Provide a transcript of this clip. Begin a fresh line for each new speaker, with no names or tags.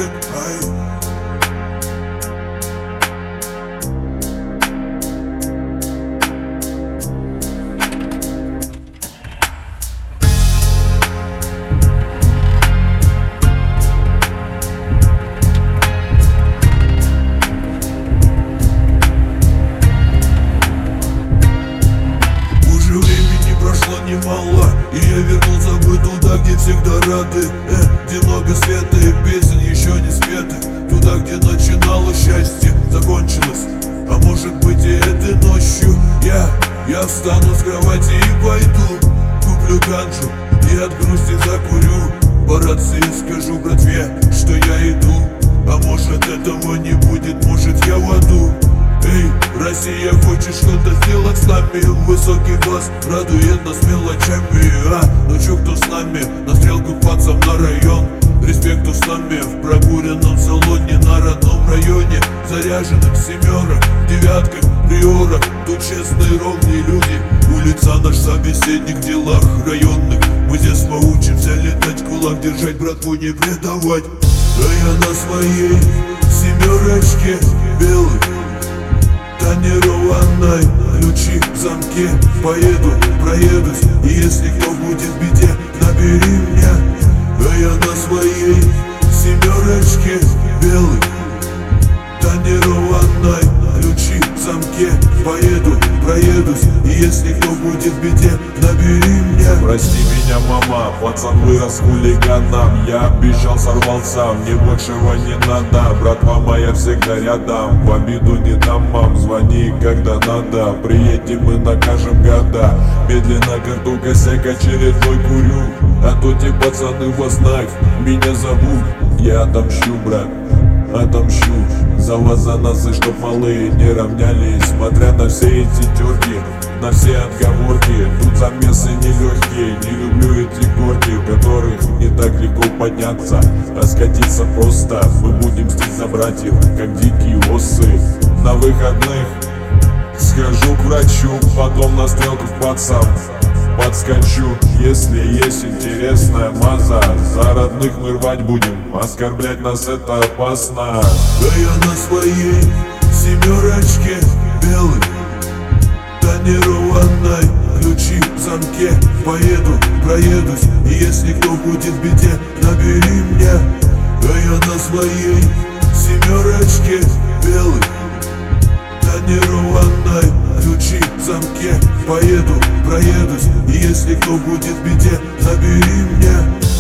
нигга, ай. Прошло немало, и я вернулся бы туда, где всегда рады, где много света и песен еще не спетых, туда, где начиналось счастье, закончилось. А может быть и этой ночью я встану с кровати и пойду, куплю ганджу и от грусти закурю, по рации скажу братве, что я иду. А может этого не будет, может я в аду. Эй, Россия, хочешь что-то сделать с нами? Высокий глаз радует нас мелочами. Ну чё, кто с нами? На стрелку к пацам на район. Респекту с нами в прокуренном салоне на родном районе. Заряженных семерок, девятках, приорах. Тут честные, ровные люди. Улица наш собеседник в делах районных. Мы здесь поучимся летать, кулак держать, братву не предавать. А я на своей семерочке белой, тонированной, ключи в замке. Поеду, проедусь, и если кто будет в беде, набери меня. А я на своей семерочке белой, тонированной, ключи в замке. Поеду, проедусь, и если кто будет в беде, набери меня.
Прости меня, мама, пацан вырос хулиганом. Я обещал, сорвался, мне большего не надо. Братва моя всегда рядом, в обиду не дам, мам. Звони, когда надо, приедем и накажем гада. Медленно карту косяк очередной курю, а то те пацаны вас знают, меня зовут. Я отомщу, брат, отомщу за вас, за нас, и чтоб малые не равнялись. Смотря на все эти терки, на все отговорки, тут замесы нелегкие. Не люблю эти горки, в которых не так легко подняться, а скатиться просто. Мы будем мстить за братьев, как дикие осы. На выходных схожу к врачу, потом на стрелку к пацам подскочу. Если есть интересная маза, за родных мы рвать будем, оскорблять нас это опасно.
Да я на своей семерочке белой, тонированной, ключи в замке. Поеду, проедусь, и если кто будет в беде, набери меня. Да я на своей семерочке белой, тонированной, ключи в замке. Поеду, проедусь, и если кто будет в беде, набери меня.